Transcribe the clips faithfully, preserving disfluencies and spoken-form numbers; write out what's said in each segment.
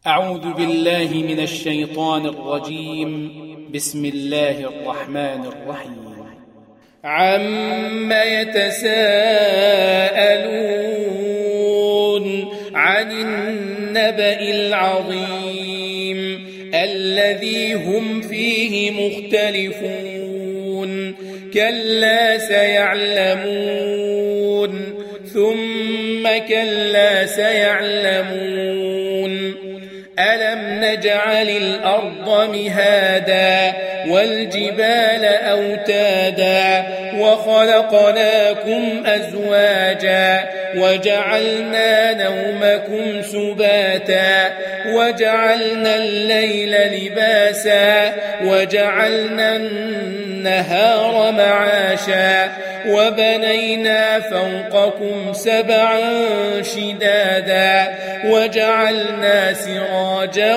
أعوذ بالله من الشيطان الرجيم. بسم الله الرحمن الرحيم. عما يتساءلون عن النبأ العظيم الذي هم فيه مختلفون كلا سيعلمون ثم كلا سيعلمون ألم نجعل الأرض مهادا والجبال أوتادا وخلقناكم أزواجا وجعلنا نومكم سباتا وجعلنا الليل لباسا وجعلنا النهار معاشا وبنينا فوقكم سبعا شدادا وجعلنا سراجا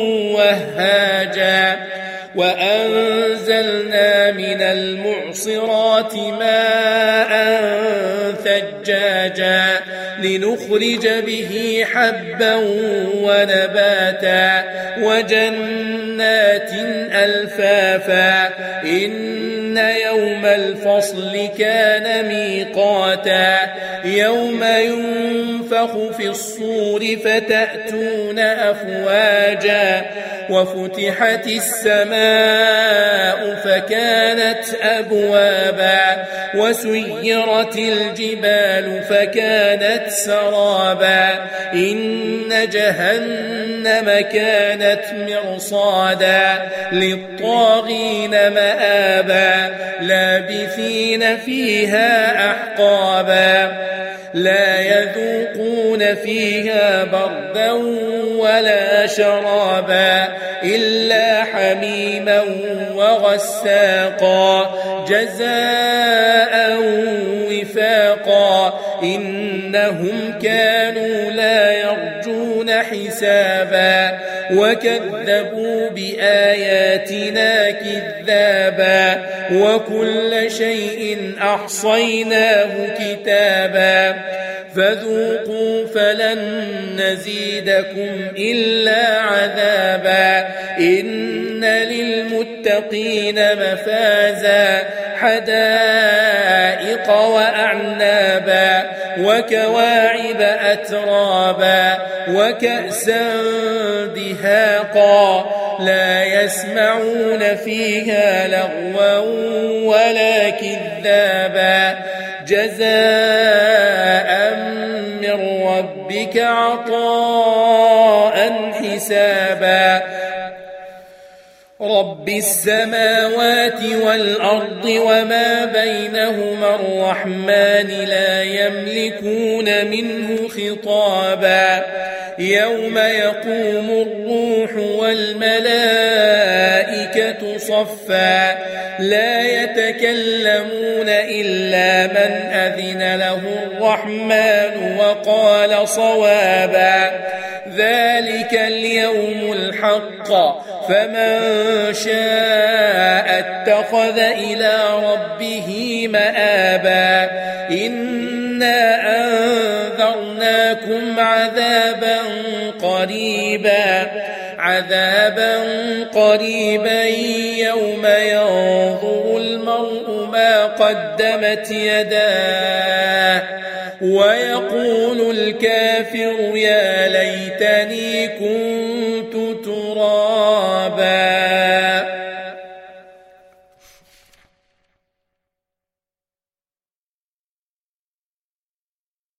وهاجا وأنزلنا من المعصرات ماء ثجاجا لنخرج به حبا ونباتا وجنات ألفافا إن يوم الفصل كان ميقاتا يوم ينفخ في الصور فتأتون أفواجا وفتحت السماء فكانت أبوابا وسيرت الجبال فكانت سرابا إن جهنم كانت مرصادا للطاغين مآبا لابثين فيها أحقابا لا يذوقون فيها بردا ولا شرابا إلا حميما وغساقا جزاء وفاقا إنهم كانوا لا يرجون حسابا وكذبوا بآياتنا كذابا وكل شيء أحصيناه كتابا فذوقوا فلن نزيدكم إلا عذابا إن للمتقين مفازا حدائق وأعنابا وكواعب أترابا وكأسا دهاقا لا يسمعون فيها لغوا ولا كذابا جزاء من ربك عطاء حسابا رب السماوات والأرض وما بينهما الرحمن لا يملكون منه خطابا يوم يقوم الروح والملائكة صفا لا يتكلمون إلا من أذن له الرحمن وقال صوابا ذلك اليوم الحق فمن شاء اتخذ إلى ربه مآبا إنا أنذرناكم عذابا قريبا عذابا قريبا يوم ينظر المرء ما قدمت يداه ويقول الكافر يا ليتني كنت ترابا.